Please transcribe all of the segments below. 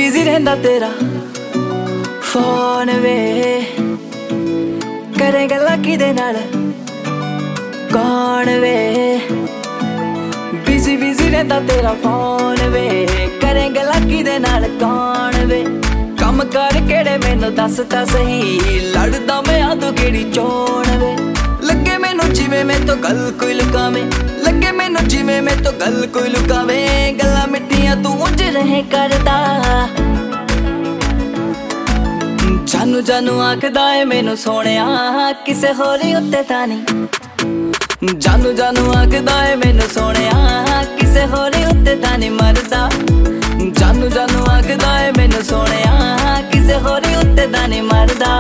Busy रहंदा तेरा phone वे, करे गल्लां किदे नाल कौन वे। बिजी बिजी रहंदा तेरा फोन वे, करे गल्लां किदे नाल कौन वे। कम कर केड़े मैनू दस तां सही, लड़दा मैं आदू केड़ी चोण वे। लगे मैनू जिवें मैं तो गल कोई लुकावे, लगे मैनू जिवें मैं तो गल कोई लुकावे। गल्लां मिट्टियां तू उंज रहे करदा, जानू जानू आखदा है मैनू सोहणिया किसे होरी उत्ते तां नहीं। जानू जानू आखदा है मैनू सोहणिया किसे होरी उत्ते तां नहीं मरदा। जानू जानू आखदा है मैनू सोहणिया किसे होरी उत्ते तां नहीं मरदा।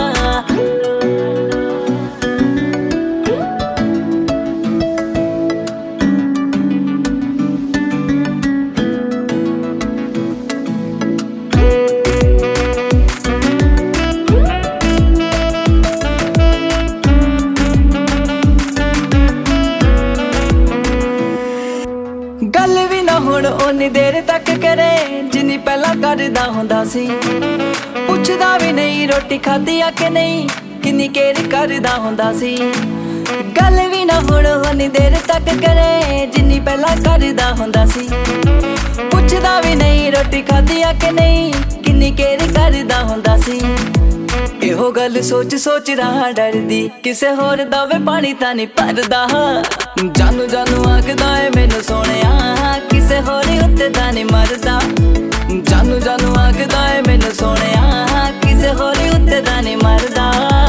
गल भी ना हुण ओनी देर तक करे जिन्नी पहला करदा हुंदा सी। पुछदा भी नहीं रोटी खाधी आ के नहीं, किन्नी केर करदा हुंदा सी। गल भी ना हुण ओनी देर तक करे जिन्नी पहला करदा हुंदा सी। पुछदा भी नहीं रोटी खाधी आ के नहीं, किन्नी केर करदा हुंदा सी। एहो गल सोच सोच रहा डरदी, किसे होर दा वे पानी तां नहीं भरदा। जानू जानू आखदा है मैनू सोहणिया किसे होरी उत्ते तां नहीं मरदा। जानू जानू आखदा है मैनू सोहणिया किसे होरी उत्ते तां नहीं मरदा।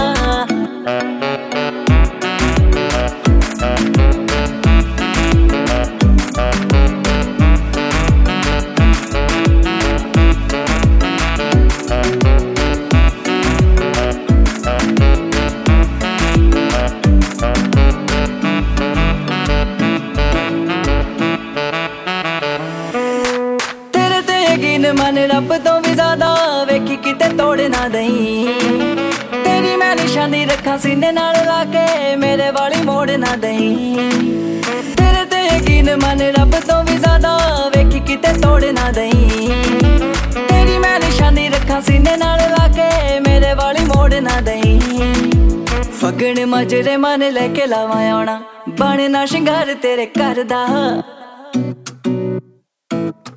मन रब तो भी ज्यादा वेखी किते तोड़ ना दई। तेरी मैं निशानी रखा सीने नाल लाके मेरे वाली मोड़ ना दई। तेरे ते यकीन मन रब तो भी ज्यादा वेखी किते तोड़ ना दई। तेरी मैं निशानी रखा सीने नाल लाके मेरे वाली मोड़ ना दई। फगण मजरे मन लेके लावा आउणा, बनना शिंगार तेरे घर दा।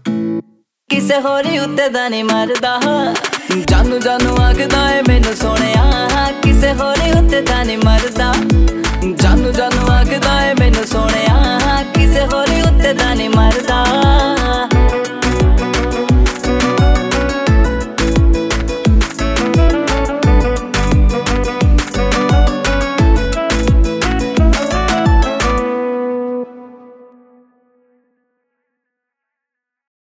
किसे होरी उत्ते दा नहीं मरदा। जानू जानू आखदा है मैनू सोहणिया